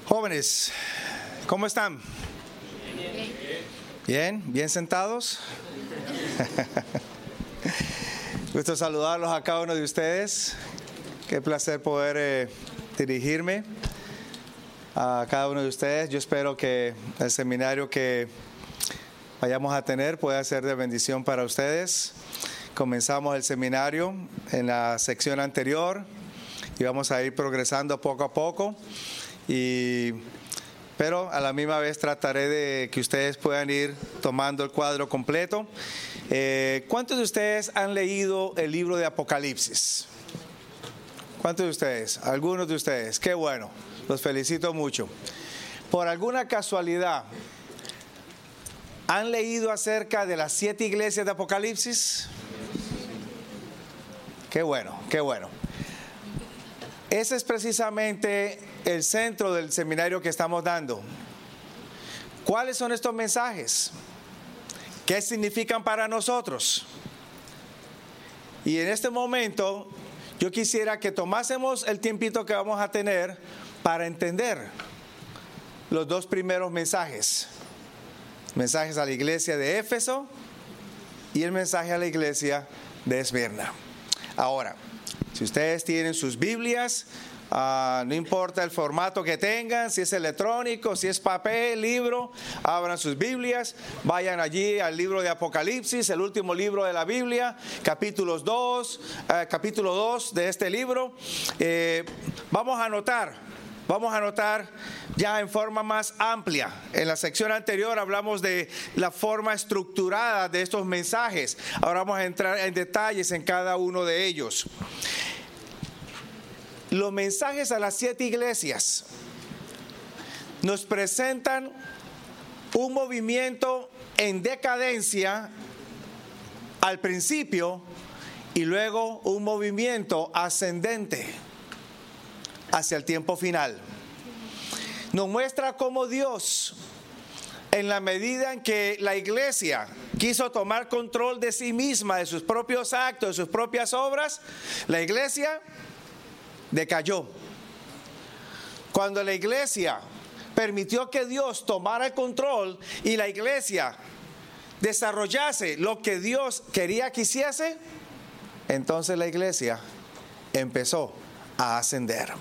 Jóvenes, ¿cómo están? Bien, bien sentados. Gusto saludarlos a cada uno de ustedes. Qué placer poder dirigirme a cada uno de ustedes. Yo espero que el seminario que vayamos a tener pueda ser de bendición para ustedes. Comenzamos el seminario en la sección anterior y vamos a ir progresando poco a poco. Pero a la misma vez trataré de que ustedes puedan ir tomando el cuadro completo. ¿Cuántos de ustedes han leído el libro de Apocalipsis? ¿Cuántos de ustedes? Algunos de ustedes. Qué bueno, los felicito mucho. Por alguna casualidad, ¿han leído acerca de las 7 iglesias de Apocalipsis? Qué bueno, qué bueno. Ese es precisamente el centro del seminario que estamos dando. ¿Cuáles son estos mensajes? ¿Qué significan para nosotros? Y en este momento yo quisiera que tomásemos el tiempito que vamos a tener para entender los 2 primeros mensajes. Mensajes a la iglesia de Éfeso y el mensaje a la iglesia de Esmirna. Ahora, si ustedes tienen sus Biblias, no importa el formato que tengan, si es electrónico, si es papel, libro, abran sus Biblias, vayan allí al libro de Apocalipsis, el último libro de la Biblia, capítulo 2 de este libro. Vamos a anotar ya en forma más amplia. En la sección anterior hablamos de la forma estructurada de estos mensajes. Ahora vamos a entrar en detalles en cada uno de ellos. Los mensajes a las 7 iglesias nos presentan un movimiento en decadencia al principio y luego un movimiento ascendente hacia el tiempo final. Nos muestra cómo Dios, en la medida en que la iglesia quiso tomar control de sí misma, de sus propios actos, de sus propias obras, la iglesia decayó. Cuando la iglesia permitió que Dios tomara el control y la iglesia desarrollase lo que Dios quería que hiciese, entonces la iglesia empezó a ascender.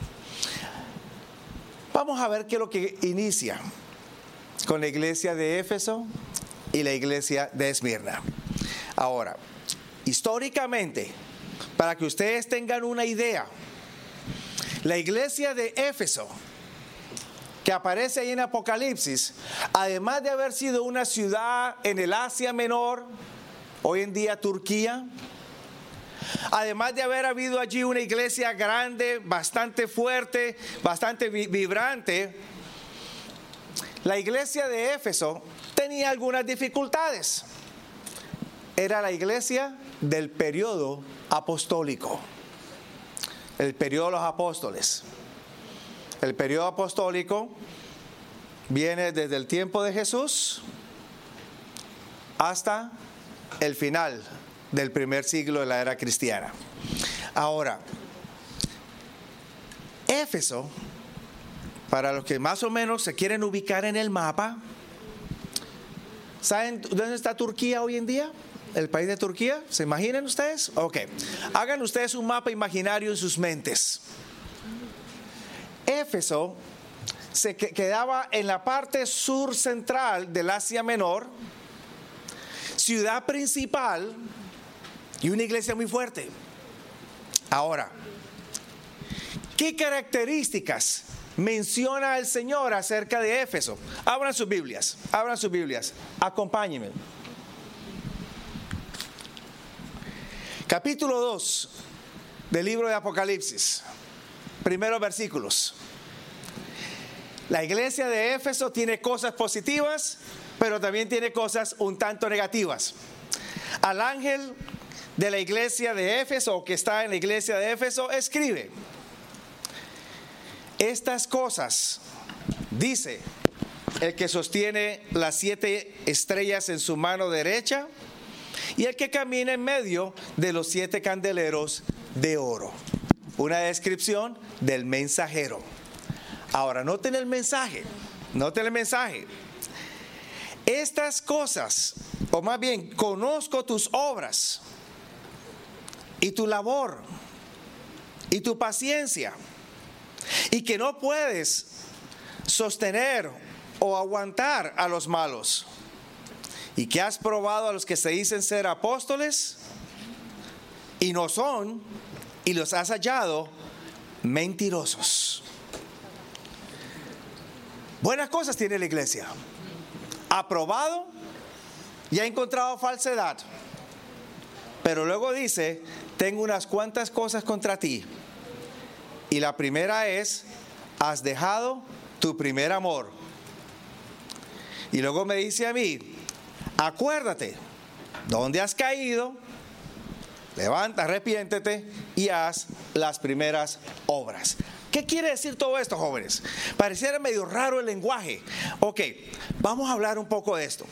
Vamos a ver qué es lo que inicia con la iglesia de Éfeso y la iglesia de Esmirna. Ahora, históricamente, para que ustedes tengan una idea, la iglesia de Éfeso, que aparece ahí en Apocalipsis, además de haber sido una ciudad en el Asia Menor, hoy en día Turquía, además de haber habido allí una iglesia grande, bastante fuerte, bastante vibrante, la iglesia de Éfeso tenía algunas dificultades. Era la iglesia del periodo apostólico. El periodo de los apóstoles. El periodo apostólico viene desde el tiempo de Jesús hasta el final del primer siglo de la era cristiana. Ahora, Éfeso, para los que más o menos se quieren ubicar en el mapa, ¿saben dónde está Turquía hoy en día? ¿El país de Turquía? ¿Se imaginan ustedes? Ok. Hagan ustedes un mapa imaginario en sus mentes. Éfeso se quedaba en la parte sur central del Asia Menor, ciudad principal y una iglesia muy fuerte. Ahora, ¿qué características menciona el Señor acerca de Éfeso? Abran sus Biblias, acompáñenme. Capítulo 2 del libro de Apocalipsis, primeros versículos. La iglesia de Éfeso tiene cosas positivas, pero también tiene cosas un tanto negativas. Al ángel de la iglesia de Éfeso, o que está en la iglesia de Éfeso, escribe: estas cosas dice el que sostiene las 7 estrellas en su mano derecha y el que camina en medio de los 7 candeleros de oro. Una descripción del mensajero. Ahora, noten el mensaje. Noten el mensaje. Estas cosas, o más bien, conozco tus obras y tu labor y tu paciencia, y que no puedes sostener o aguantar a los malos, y que has probado a los que se dicen ser apóstoles y no son, y los has hallado mentirosos. Buenas cosas tiene la iglesia. Ha probado y ha encontrado falsedad. Pero luego dice, tengo unas cuantas cosas contra ti. Y la primera es, has dejado tu primer amor. Y luego me dice a mí, acuérdate, ¿dónde has caído? Levanta, arrepiéntete y haz las primeras obras. ¿Qué quiere decir todo esto, jóvenes? Pareciera medio raro el lenguaje. Ok, vamos a hablar un poco de esto.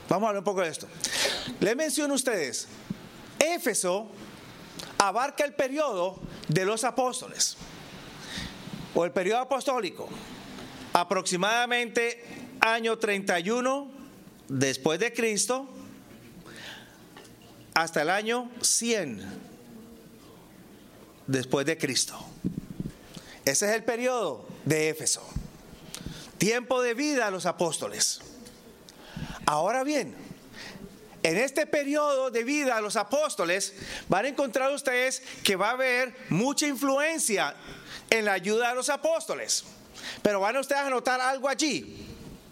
Les menciono a ustedes, Éfeso abarca el periodo de los apóstoles, o el periodo apostólico, aproximadamente año 31 después de Cristo, hasta el año 100 después de Cristo. Ese es el periodo de Éfeso. Tiempo de vida de los apóstoles. Ahora bien, en este periodo de vida de los apóstoles van a encontrar ustedes que va a haber mucha influencia en la ayuda de los apóstoles. Pero van a ustedes a notar algo allí.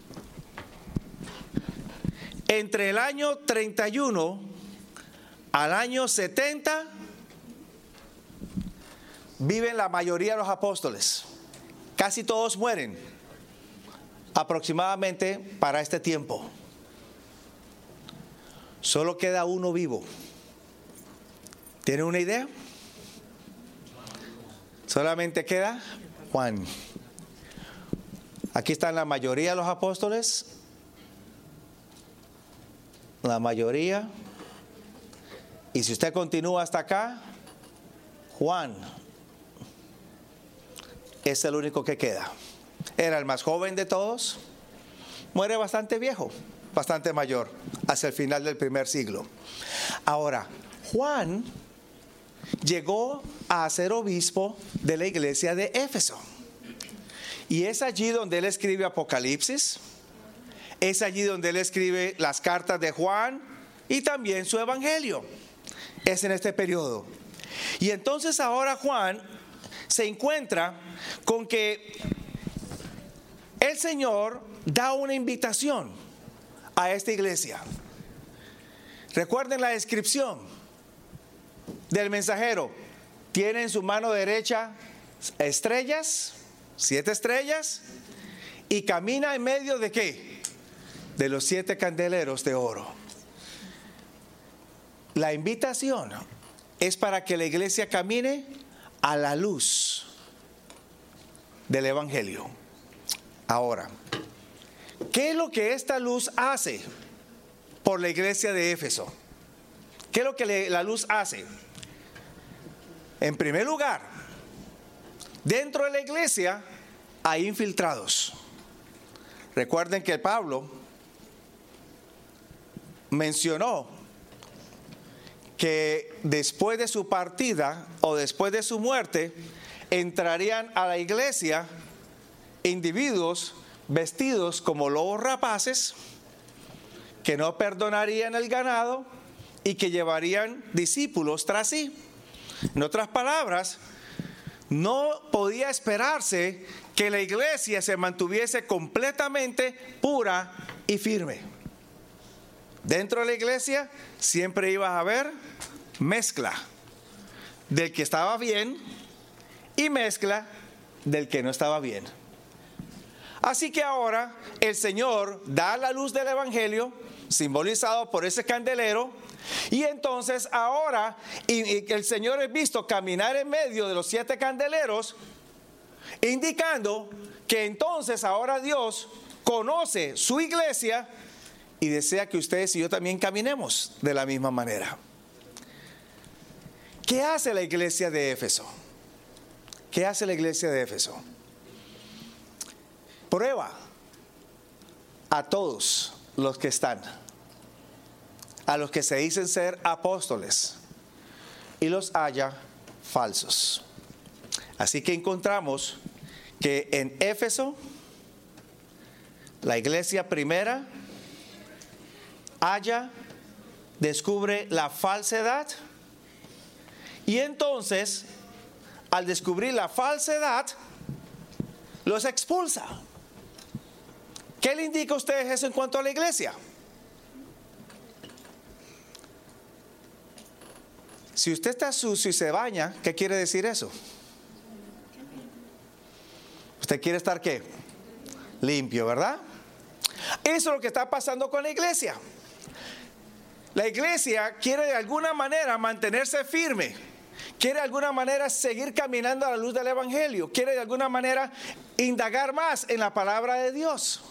Entre el año 31 al año 70 viven la mayoría de los apóstoles. Casi todos mueren aproximadamente para este tiempo. Solo queda uno vivo. ¿Tienen una idea? Solamente queda Juan. Aquí están la mayoría de los apóstoles. La mayoría. Y si usted continúa hasta acá, Juan es el único que queda. Era el más joven de todos. Muere bastante viejo, bastante mayor, hacia el final del primer siglo. Ahora, Juan llegó a ser obispo de la iglesia de Éfeso. Y es allí donde él escribe Apocalipsis. Es allí donde él escribe las cartas de Juan y también su evangelio. Es en este periodo. Y entonces ahora Juan se encuentra con que el Señor da una invitación a esta iglesia. Recuerden la descripción del mensajero. Tiene en su mano derecha estrellas, 7 estrellas, y camina en medio de ¿qué? De los 7 candeleros de oro. La invitación es para que la iglesia camine a la luz del evangelio. Ahora, ¿qué es lo que esta luz hace por la iglesia de Éfeso? ¿Qué es lo que la luz hace? En primer lugar, dentro de la iglesia hay infiltrados. Recuerden que Pablo mencionó que después de su partida o después de su muerte entrarían a la iglesia individuos vestidos como lobos rapaces que no perdonarían el ganado y que llevarían discípulos tras sí. En otras palabras, no podía esperarse que la iglesia se mantuviese completamente pura y firme. Dentro de la iglesia siempre iba a haber mezcla del que estaba bien y mezcla del que no estaba bien. Así que ahora el Señor da la luz del evangelio, simbolizado por ese candelero, y entonces ahora y el Señor es visto caminar en medio de los 7 candeleros, indicando que entonces ahora Dios conoce su iglesia y desea que ustedes y yo también caminemos de la misma manera. ¿Qué hace la iglesia de Éfeso? ¿Qué hace la iglesia de Éfeso? prueba a todos los que están, a los que se dicen ser apóstoles, y los haya falsos. Así que encontramos que en Éfeso, la iglesia primera descubre la falsedad, y entonces al descubrir la falsedad los expulsa. ¿Qué le indica a ustedes eso en cuanto a la iglesia? Si usted está sucio y se baña, ¿qué quiere decir eso? ¿Usted quiere estar qué? Limpio, ¿verdad? Eso es lo que está pasando con la iglesia. La iglesia quiere de alguna manera mantenerse firme, quiere de alguna manera seguir caminando a la luz del evangelio, quiere de alguna manera indagar más en la palabra de Dios.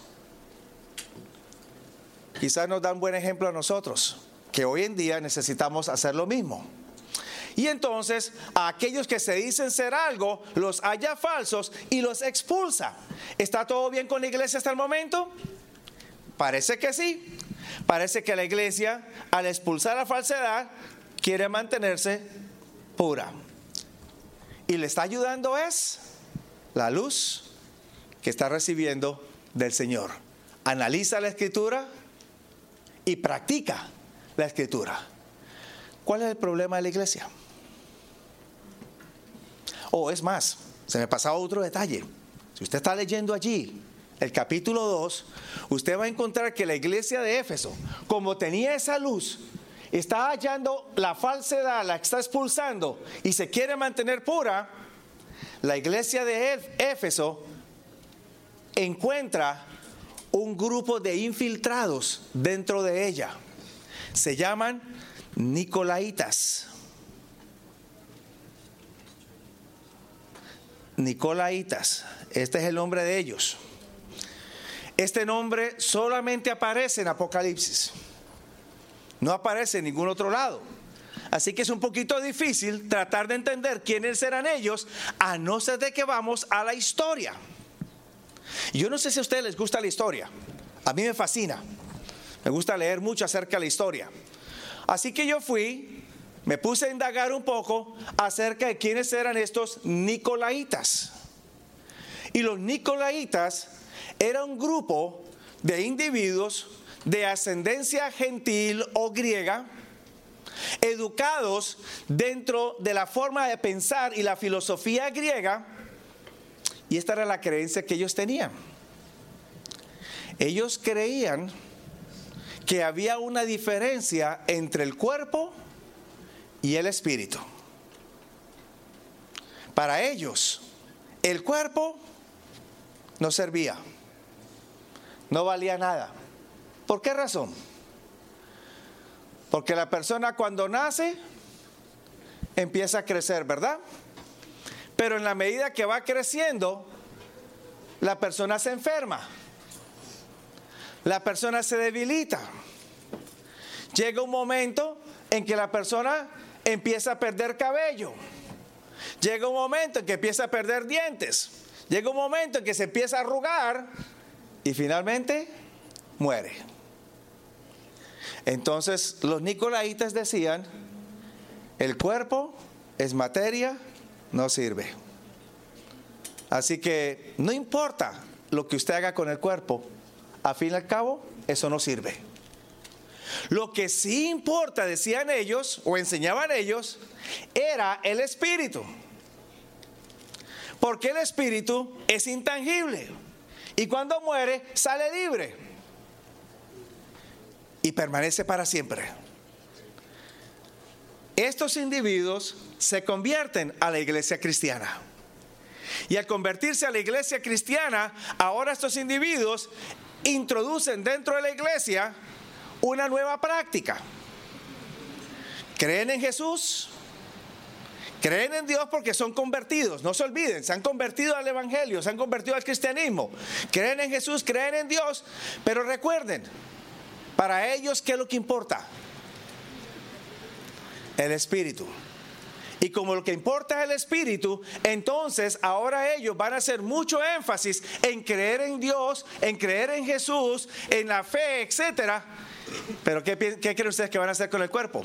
Quizás nos da un buen ejemplo a nosotros, que hoy en día necesitamos hacer lo mismo. Y entonces a aquellos que se dicen ser algo, los halla falsos y los expulsa. ¿Está todo bien con la iglesia hasta el momento? Parece que sí. Parece que la iglesia, al expulsar la falsedad, quiere mantenerse pura. Y le está ayudando es la luz que está recibiendo del Señor. Analiza la escritura y practica la escritura. ¿Cuál es el problema de la iglesia? Es más, se me pasaba otro detalle. Si usted está leyendo allí el capítulo 2, usted va a encontrar que la iglesia de Éfeso, como tenía esa luz, está hallando la falsedad, la está expulsando y se quiere mantener pura. La iglesia de Éfeso encuentra un grupo de infiltrados dentro de ella. Se llaman Nicolaitas. Nicolaitas, este es el nombre de ellos. Este nombre solamente aparece en Apocalipsis, no aparece en ningún otro lado. Así que es un poquito difícil tratar de entender quiénes eran ellos, a no ser de que vamos a la historia. Yo no sé si a ustedes les gusta la historia, a mí me fascina, me gusta leer mucho acerca de la historia. Así que me puse a indagar un poco acerca de quiénes eran estos Nicolaitas. Y los Nicolaitas era un grupo de individuos de ascendencia gentil o griega, educados dentro de la forma de pensar y la filosofía griega, y esta era la creencia que ellos tenían. Ellos creían que había una diferencia entre el cuerpo y el espíritu. Para ellos, el cuerpo no servía, no valía nada. ¿Por qué razón? Porque la persona cuando nace empieza a crecer, ¿verdad? Pero en la medida que va creciendo, la persona se enferma, la persona se debilita. Llega un momento en que la persona empieza a perder cabello. Llega un momento en que empieza a perder dientes. Llega un momento en que se empieza a arrugar y finalmente muere. Entonces los nicolaitas decían, el cuerpo es materia, no sirve. Así que no importa lo que usted haga con el cuerpo, a fin y al cabo, eso no sirve. Lo que sí importa, decían ellos, o enseñaban ellos, era el espíritu. Porque el espíritu es intangible. Y cuando muere, sale libre. Y permanece para siempre. Estos individuos se convierten a la iglesia cristiana. Y al convertirse a la iglesia cristiana, ahora estos individuos introducen dentro de la iglesia una nueva práctica. Creen en Jesús, creen en Dios porque son convertidos. No se olviden, se han convertido al evangelio, se han convertido al cristianismo. Creen en Jesús, creen en Dios, pero recuerden, para ellos, ¿qué es lo que importa? El espíritu. Y como lo que importa es el espíritu, entonces ahora ellos van a hacer mucho énfasis en creer en Dios, en creer en Jesús, en la fe, etcétera. Pero ¿qué creen ustedes que van a hacer con el cuerpo?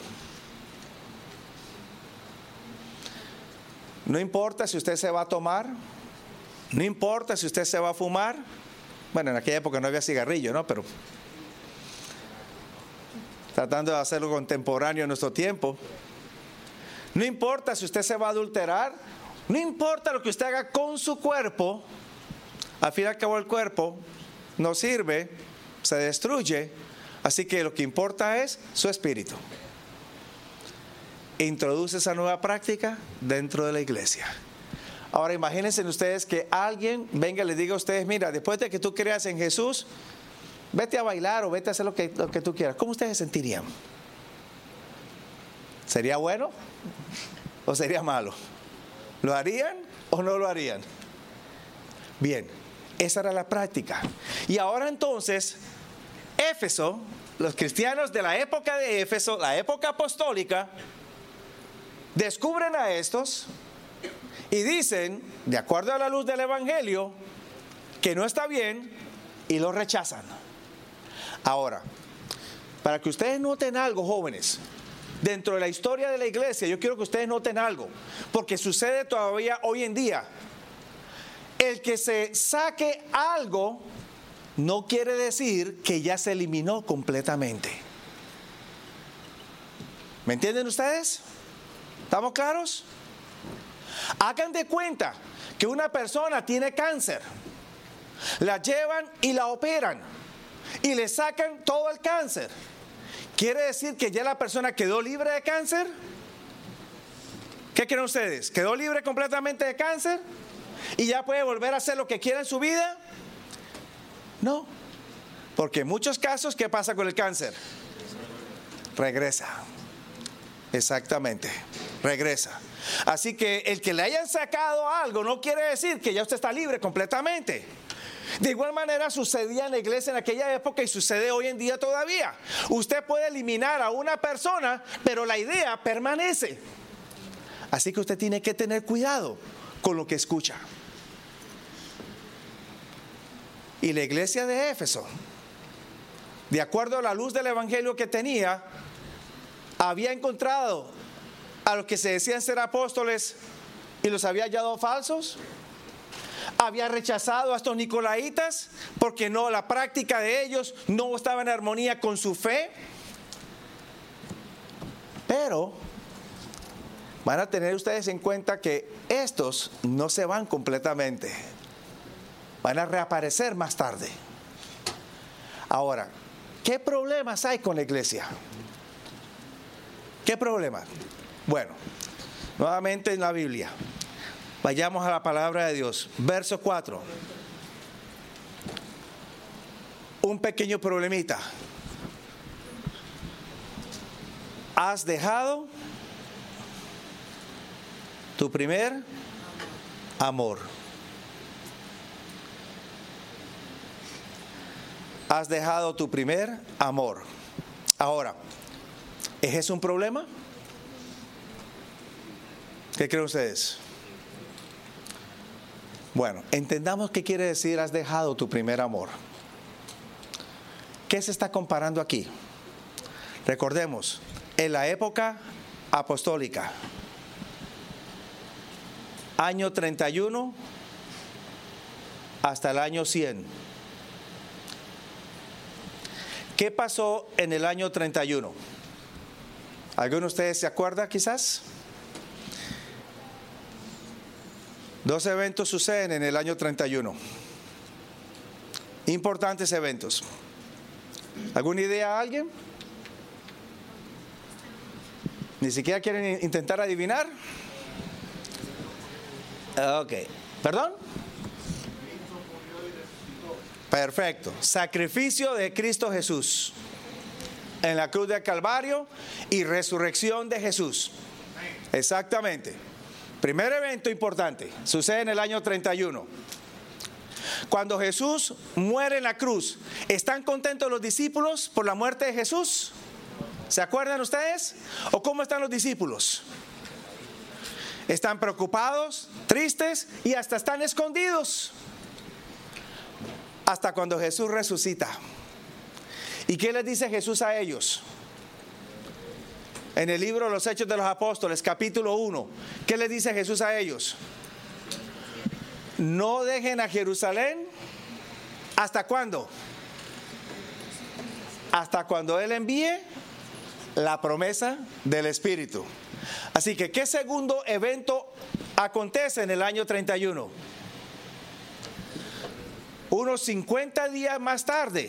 No importa si usted se va a tomar, no importa si usted se va a fumar. Bueno, en aquella época no había cigarrillo, ¿no? Pero tratando de hacerlo contemporáneo en nuestro tiempo. No importa si usted se va a adulterar, no importa lo que usted haga con su cuerpo, al fin y al cabo el cuerpo no sirve, se destruye, así que lo que importa es su espíritu. Introduce esa nueva práctica dentro de la iglesia. Ahora imagínense ustedes que alguien venga y les diga a ustedes, mira, después de que tú creas en Jesús, vete a bailar o vete a hacer lo que tú quieras. ¿Cómo ustedes se sentirían? ¿Sería bueno o sería malo? ¿Lo harían o no lo harían? Bien, esa era la práctica. Y ahora entonces, Éfeso, los cristianos de la época de Éfeso, la época apostólica, descubren a estos y dicen, de acuerdo a la luz del Evangelio, que no está bien y lo rechazan. Ahora, para que ustedes noten algo, jóvenes, dentro de la historia de la iglesia, yo quiero que ustedes noten algo, porque sucede todavía hoy en día. El que se saque algo no quiere decir que ya se eliminó completamente. ¿Me entienden ustedes? ¿Estamos claros? Hagan de cuenta que una persona tiene cáncer, la llevan y la operan y le sacan todo el cáncer. ¿Quiere decir que ya la persona quedó libre de cáncer? ¿Qué creen ustedes? ¿Quedó libre completamente de cáncer? ¿Y ya puede volver a hacer lo que quiera en su vida? No, porque en muchos casos, ¿qué pasa con el cáncer? Regresa. Exactamente, regresa. Así que el que le hayan sacado algo no quiere decir que ya usted está libre completamente. De igual manera sucedía en la iglesia en aquella época y sucede hoy en día todavía. Usted puede eliminar a una persona, pero la idea permanece. Así que usted tiene que tener cuidado con lo que escucha. Y la iglesia de Éfeso, de acuerdo a la luz del evangelio que tenía, había encontrado a los que se decían ser apóstoles y los había hallado falsos. Había rechazado a estos nicolaitas porque no, la práctica de ellos no estaba en armonía con su fe. Pero van a tener ustedes en cuenta que estos no se van completamente, van a reaparecer más tarde. Ahora, ¿qué problemas hay con la iglesia? ¿Qué problemas? Bueno, nuevamente en la Biblia. Vayamos a la palabra de Dios. Verso 4. Un pequeño problemita. ¿Has dejado tu primer amor? ¿Has dejado tu primer amor? Ahora, ¿es eso un problema? ¿Qué creen ustedes? Bueno, entendamos qué quiere decir has dejado tu primer amor. ¿Qué se está comparando aquí? Recordemos, en la época apostólica, año 31 hasta el año 100. ¿Qué pasó en el año 31? ¿Alguno de ustedes se acuerda quizás? 2 eventos suceden en el año 31. Importantes eventos. ¿Alguna idea a alguien? ¿Ni siquiera quieren intentar adivinar? Ok. ¿Perdón? Perfecto. Sacrificio de Cristo Jesús en la cruz del Calvario y resurrección de Jesús. Exactamente. Primer evento importante, sucede en el año 31. Cuando Jesús muere en la cruz, ¿están contentos los discípulos por la muerte de Jesús? ¿Se acuerdan ustedes? ¿O cómo están los discípulos? están preocupados, tristes y hasta están escondidos. Hasta cuando Jesús resucita. ¿Y qué les dice Jesús a ellos? En el libro de los Hechos de los Apóstoles, capítulo 1, ¿qué les dice Jesús a ellos? No dejen a Jerusalén. ¿Hasta cuándo? Hasta cuando Él envíe la promesa del Espíritu. Así que, ¿qué segundo evento acontece en el año 31? Unos 50 días más tarde,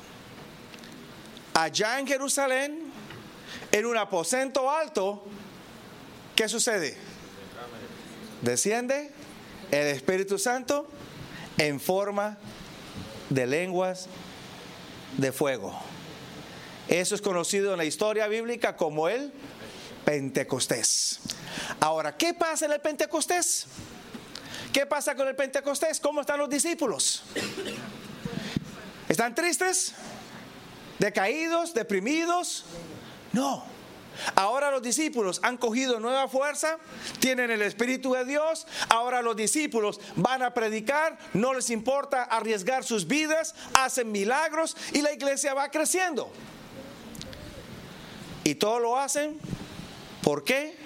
allá en Jerusalén, en un aposento alto, ¿qué sucede? Desciende el Espíritu Santo en forma de lenguas de fuego. Eso es conocido en la historia bíblica como el Pentecostés. Ahora, ¿qué pasa en el Pentecostés? ¿Qué pasa con el Pentecostés? ¿Cómo están los discípulos? ¿Están tristes? ¿Decaídos? ¿Deprimidos? No. Ahora los discípulos han cogido nueva fuerza, tienen el Espíritu de Dios. Ahora los discípulos van a predicar, no les importa arriesgar sus vidas, hacen milagros y la iglesia va creciendo. Y todo lo hacen, ¿por qué?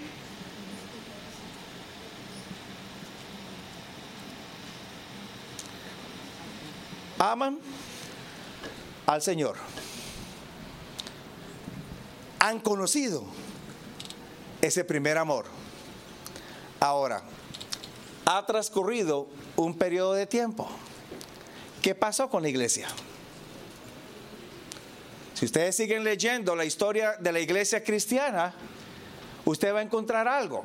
Aman al Señor. Han conocido ese primer amor. Ahora, ha transcurrido un periodo de tiempo. ¿Qué pasó con la iglesia? Si ustedes siguen leyendo la historia de la iglesia cristiana, usted va a encontrar algo.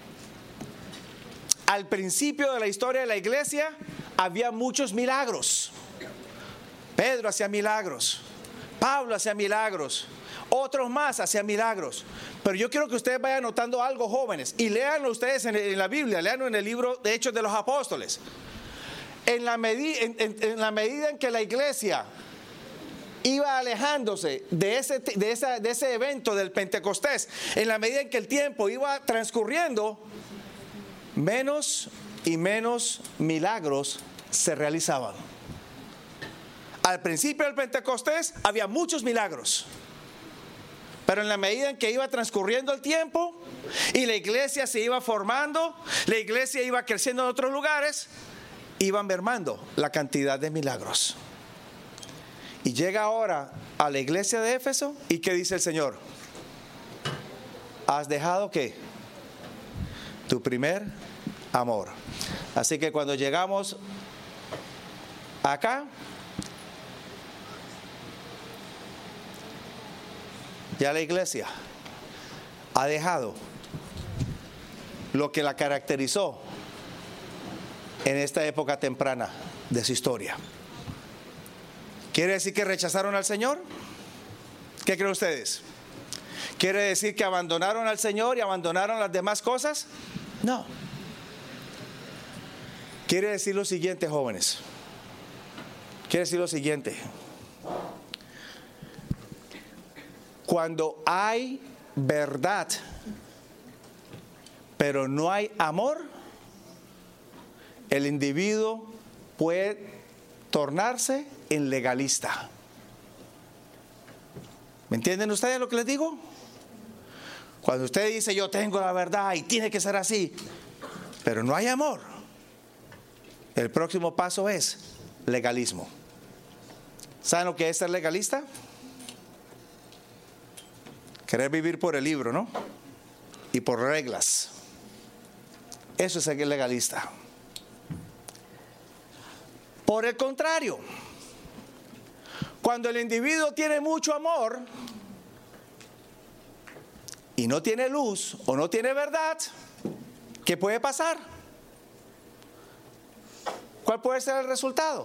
Al principio de la historia de la iglesia había muchos milagros. Pedro hacía milagros, Pablo hacía milagros, otros más hacían milagros. Pero yo quiero que ustedes vayan notando algo, jóvenes, y léanlo ustedes en la Biblia, léanlo en el libro de Hechos de los Apóstoles. En la medida en que la iglesia iba alejándose de ese evento del Pentecostés, en la medida en que el tiempo iba transcurriendo, menos y menos milagros se realizaban. Al principio del Pentecostés había muchos milagros, pero en la medida en que iba transcurriendo el tiempo y la iglesia se iba formando, la iglesia iba creciendo en otros lugares, iban mermando la cantidad de milagros. Y llega ahora a la iglesia de Éfeso, ¿y qué dice el Señor? ¿Has dejado qué? Tu primer amor. Así que cuando llegamos acá, ya la iglesia ha dejado lo que la caracterizó en esta época temprana de su historia. ¿Quiere decir que rechazaron al Señor? ¿Qué creen ustedes? ¿Quiere decir que abandonaron al Señor y abandonaron las demás cosas? No. Quiere decir lo siguiente, jóvenes. Quiere decir lo siguiente. Cuando hay verdad, pero no hay amor, el individuo puede tornarse en legalista. ¿Me entienden ustedes lo que les digo? Cuando usted dice yo tengo la verdad y tiene que ser así, pero no hay amor, el próximo paso es legalismo. ¿Saben lo que es ser legalista? Querer vivir por el libro, ¿no? Y por reglas. Eso es ser legalista. Por el contrario, cuando el individuo tiene mucho amor y no tiene luz o no tiene verdad, ¿qué puede pasar? ¿Cuál puede ser el resultado?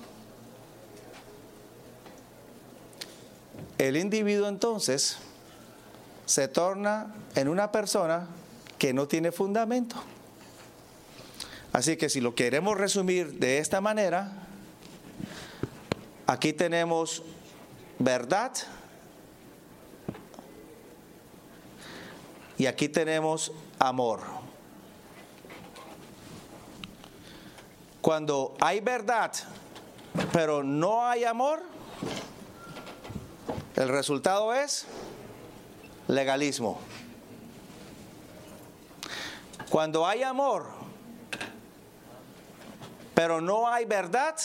El individuo entonces se torna en una persona que no tiene fundamento. Así que si lo queremos resumir de esta manera, aquí tenemos verdad y aquí tenemos amor. Cuando hay verdad, pero no hay amor, el resultado es legalismo. Cuando hay amor, pero no hay verdad,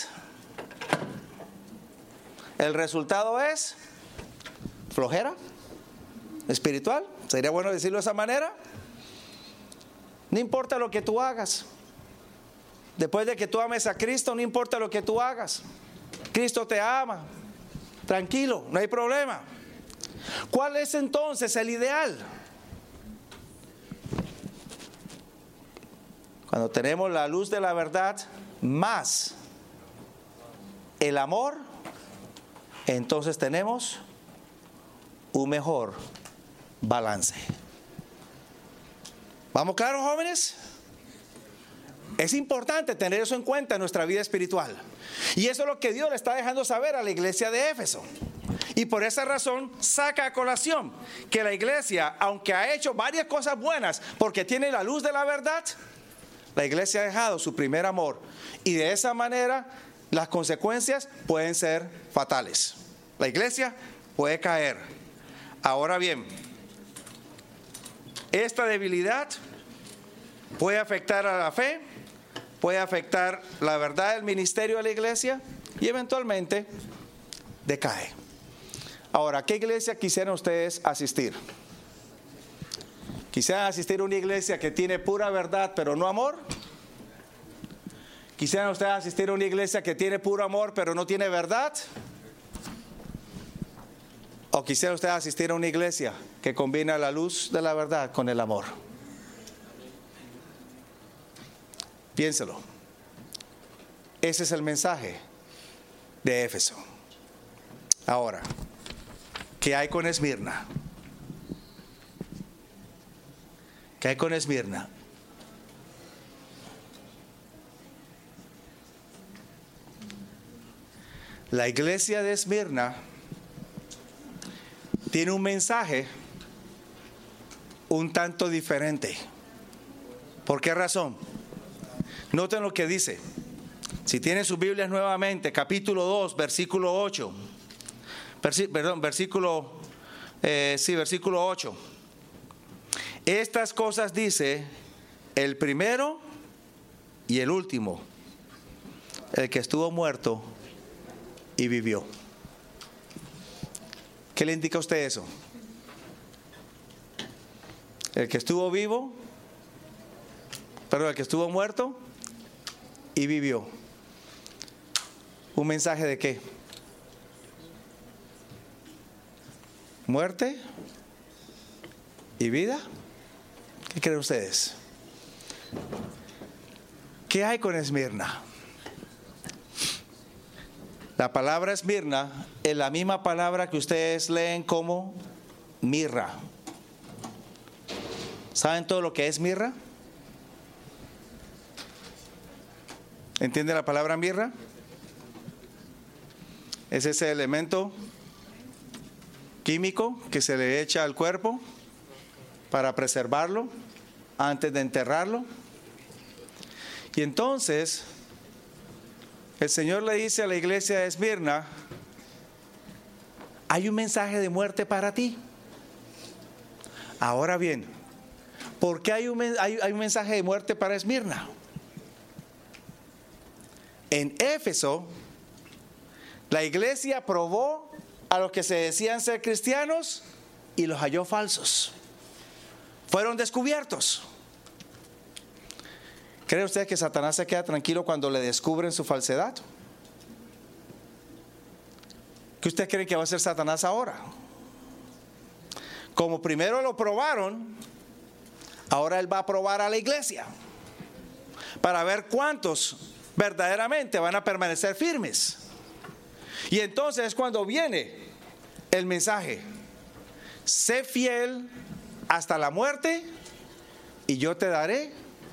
el resultado es flojera espiritual. Sería bueno decirlo de esa manera. No importa lo que tú hagas. Después de que tú ames a Cristo, no importa lo que tú hagas. Cristo te ama. Tranquilo, no hay problema. ¿Cuál es entonces el ideal? Cuando tenemos la luz de la verdad más el amor, entonces tenemos un mejor balance. ¿Vamos claros, jóvenes? Es importante tener eso en cuenta en nuestra vida espiritual. Y eso es lo que Dios le está dejando saber a la iglesia de Éfeso. Y por esa razón saca a colación que la iglesia, aunque ha hecho varias cosas buenas porque tiene la luz de la verdad, la iglesia ha dejado su primer amor. Y de esa manera las consecuencias pueden ser fatales. La iglesia puede caer. Ahora bien, esta debilidad puede afectar a la fe, puede afectar la verdad del ministerio de la iglesia y eventualmente decae. Ahora, ¿qué iglesia quisieran ustedes asistir? ¿Quisieran asistir a una iglesia que tiene pura verdad pero no amor? ¿Quisieran ustedes asistir a una iglesia que tiene puro amor pero no tiene verdad? ¿O quisieran ustedes asistir a una iglesia que combina la luz de la verdad con el amor? Piénselo. Ese es el mensaje de Éfeso. Ahora, ¿qué hay con Esmirna? ¿Qué hay con Esmirna? La iglesia de Esmirna tiene un mensaje un tanto diferente. ¿Por qué razón? Noten lo que dice. Si tienen sus Biblias nuevamente, capítulo 2, versículo 8. Versículo 8. Estas cosas dice el primero y el último, el que estuvo muerto y vivió. ¿Qué le indica a usted eso? El que estuvo vivo, el que estuvo muerto y vivió. ¿Un mensaje de qué? ¿Muerte y vida? ¿Qué creen ustedes? ¿Qué hay con Esmirna? La palabra Esmirna es la misma palabra que ustedes leen como mirra. ¿Saben todo lo que es mirra? ¿Entienden la palabra mirra? Es ese elemento químico que se le echa al cuerpo para preservarlo antes de enterrarlo. Y entonces el Señor le dice a la iglesia de Esmirna: hay un mensaje de muerte para ti. Ahora bien, ¿por qué hay un mensaje de muerte para Esmirna? En Éfeso, la iglesia probó a los que se decían ser cristianos y los halló falsos. Fueron descubiertos. ¿Cree usted que Satanás se queda tranquilo cuando le descubren su falsedad? ¿Qué usted cree que va a hacer Satanás ahora? Como primero lo probaron, ahora él va a probar a la iglesia para ver cuántos verdaderamente van a permanecer firmes. Y entonces es cuando viene el mensaje: sé fiel hasta la muerte y yo te daré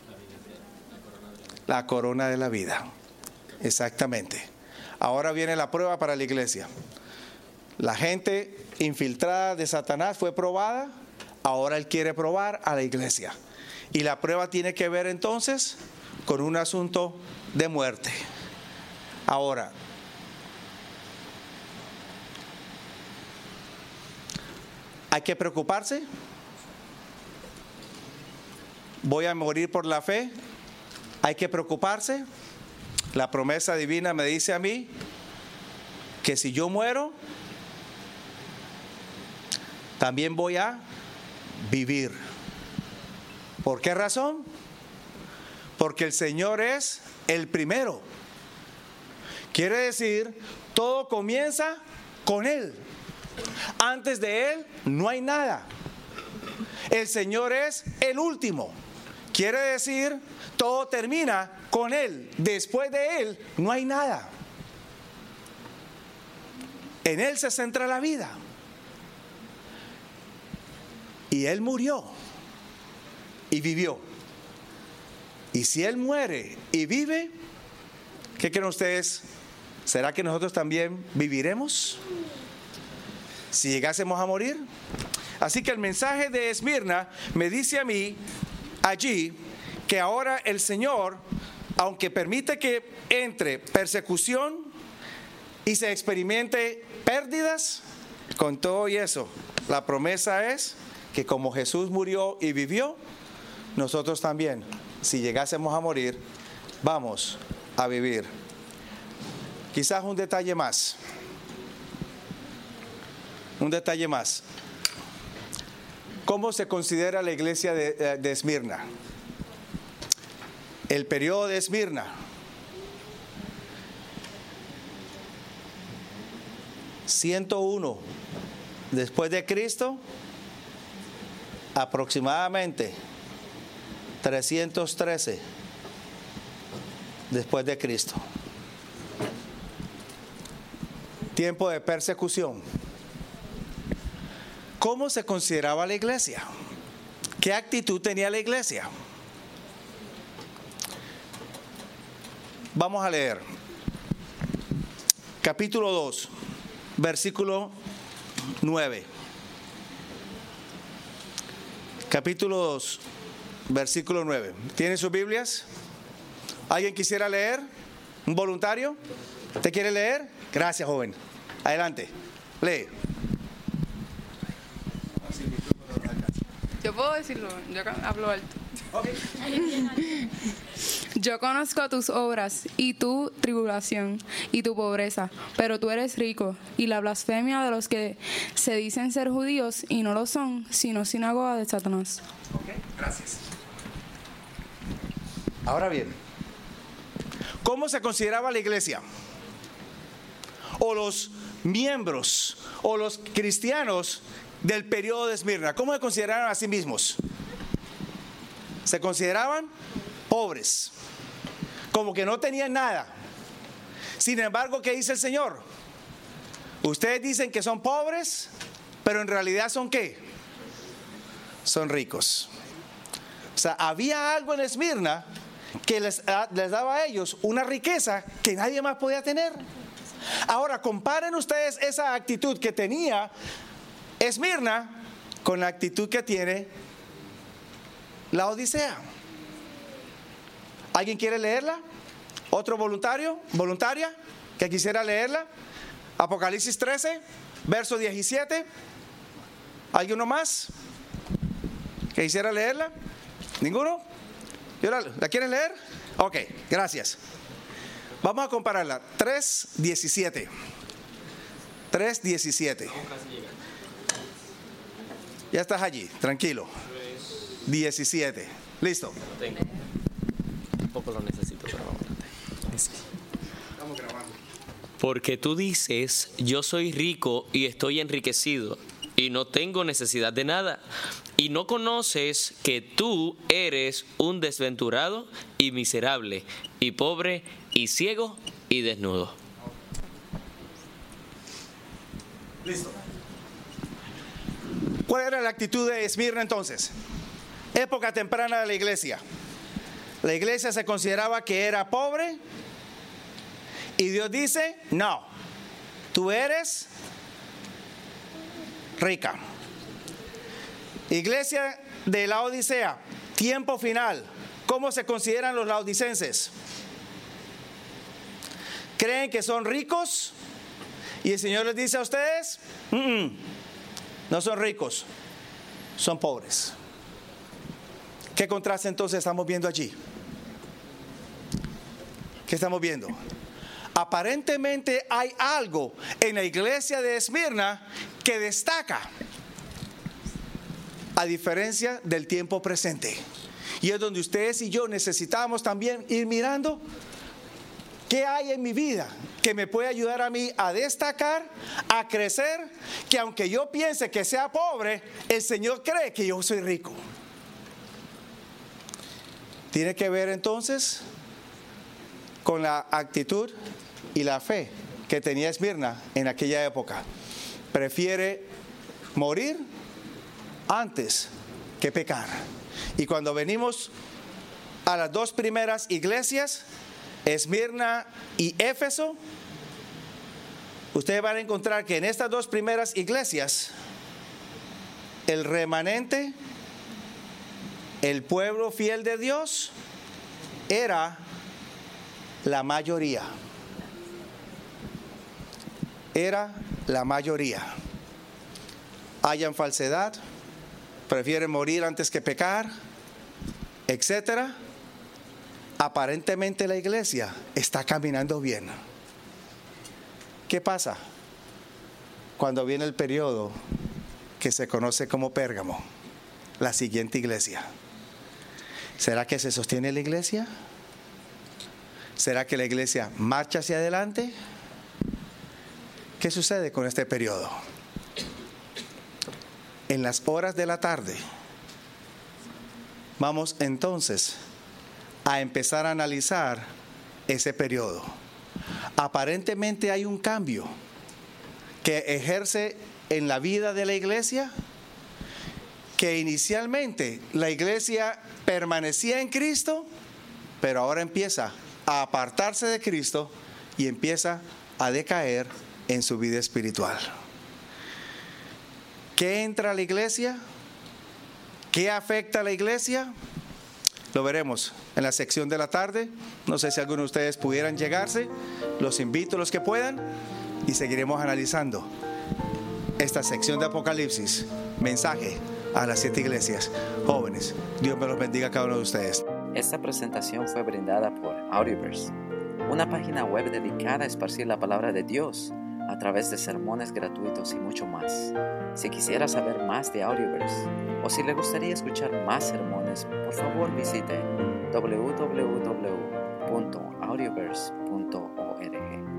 la corona de la vida. Exactamente. Ahora viene la prueba para la iglesia. La gente infiltrada de Satanás fue probada, ahora él quiere probar a la iglesia. Y la prueba tiene que ver entonces con un asunto de muerte. Ahora, ¿hay que preocuparse? ¿Voy a morir por la fe? ¿Hay que preocuparse? La promesa divina me dice a mí que si yo muero, también voy a vivir. ¿Por qué razón? Porque el Señor es el primero. Quiere decir, todo comienza con Él. Antes de Él no hay nada. El Señor es el último. Quiere decir, todo termina con Él. Después de Él no hay nada. En Él se centra la vida. Y Él murió y vivió. Y si Él muere y vive, ¿qué creen ustedes? ¿Será que nosotros también viviremos si llegásemos a morir? Así que el mensaje de Esmirna me dice a mí allí que ahora el Señor, aunque permite que entre persecución y se experimente pérdidas, con todo y eso, la promesa es que como Jesús murió y vivió, nosotros también, si llegásemos a morir, vamos a vivir. Quizás un detalle más. Un detalle más. ¿Cómo se considera la iglesia de Esmirna? El periodo de Esmirna. 101 después de Cristo, aproximadamente 313 después de Cristo. Tiempo de persecución. ¿Cómo se consideraba la iglesia? ¿Qué actitud tenía la iglesia? Vamos a leer. Capítulo 2, versículo 9. Capítulo 2, versículo 9. ¿Tienen sus Biblias? ¿Alguien quisiera leer? ¿Un voluntario? ¿Usted quiere leer? Gracias, joven. Adelante. Lee. Yo puedo decirlo, yo hablo alto. Yo conozco tus obras y tu tribulación y tu pobreza, pero tú eres rico, y la blasfemia de los que se dicen ser judíos y no lo son, sino sinagoga de Satanás. Ok, gracias. Ahora bien, ¿cómo se consideraba la iglesia? O los miembros, o los cristianos del periodo de Esmirna, ¿cómo se consideraban a sí mismos? Se consideraban pobres, como que no tenían nada. Sin embargo, ¿qué dice el Señor? Ustedes dicen que son pobres, pero en realidad ¿son qué? Son ricos. O sea, había algo en Esmirna que les daba a ellos una riqueza que nadie más podía tener. Ahora, comparen ustedes esa actitud que tenía Esmirna con la actitud que tiene la Odisea. ¿Alguien quiere leerla? ¿Otro voluntario? ¿Voluntaria que quisiera leerla? Apocalipsis 13, verso 17. ¿Alguno más que quisiera leerla? ¿Ninguno? ¿La quieren leer? Ok, gracias. Vamos a compararla. 3:17. 3:17. Ya estás allí, tranquilo. 17. Listo. Un poco lo necesito, pero vamos. Estamos grabando. Porque tú dices, yo soy rico y estoy enriquecido, y no tengo necesidad de nada, y no conoces que tú eres un desventurado y miserable, y pobre, y ciego, y desnudo. Listo. ¿Cuál era la actitud de Esmirna entonces? Época temprana de la iglesia. La iglesia se consideraba que era pobre y Dios dice, no, tú eres rica. Iglesia de la Odisea, tiempo final. ¿Cómo se consideran los laodicenses? creen que son ricos y el Señor les dice a ustedes, no son ricos, son pobres. ¿Qué contraste entonces estamos viendo allí? ¿Qué estamos viendo? Aparentemente hay algo en la iglesia de Esmirna que destaca, a diferencia del tiempo presente. Y es donde ustedes y yo necesitamos también ir mirando qué hay en mi vida que me puede ayudar a mí a destacar, a crecer, que aunque yo piense que sea pobre, el Señor cree que yo soy rico. Tiene que ver entonces con la actitud y la fe que tenía Esmirna en aquella época. Prefiere morir antes que pecar. Y cuando venimos a las dos primeras iglesias, Esmirna y Éfeso, ustedes van a encontrar que en estas dos primeras iglesias, el remanente, el pueblo fiel de Dios, era la mayoría. Era la mayoría. Hayan falsedad, prefieren morir antes que pecar, etcétera. Aparentemente la iglesia está caminando bien. ¿Qué pasa cuando viene el periodo que se conoce como Pérgamo, la siguiente iglesia? ¿Será que se sostiene la iglesia? ¿Será que la iglesia marcha hacia adelante? ¿Qué sucede con este periodo? En las horas de la tarde vamos entonces a empezar a analizar ese periodo. Aparentemente hay un cambio que ejerce en la vida de la iglesia, que inicialmente la iglesia permanecía en Cristo, pero ahora empieza a apartarse de Cristo y empieza a decaer en su vida espiritual. ¿Qué entra a la iglesia? ¿Qué afecta a la iglesia? Lo veremos en la sección de la tarde. No sé si algunos de ustedes pudieran llegarse. Los invito a los que puedan y seguiremos analizando esta sección de Apocalipsis. Mensaje a las 7 iglesias. Jóvenes, Dios me los bendiga a cada uno de ustedes. Esta presentación fue brindada por Audioverse, una página web dedicada a esparcir la palabra de Dios a través de sermones gratuitos y mucho más. Si quisiera saber más de Audioverse o si le gustaría escuchar más sermones, por favor visite www.audioverse.org.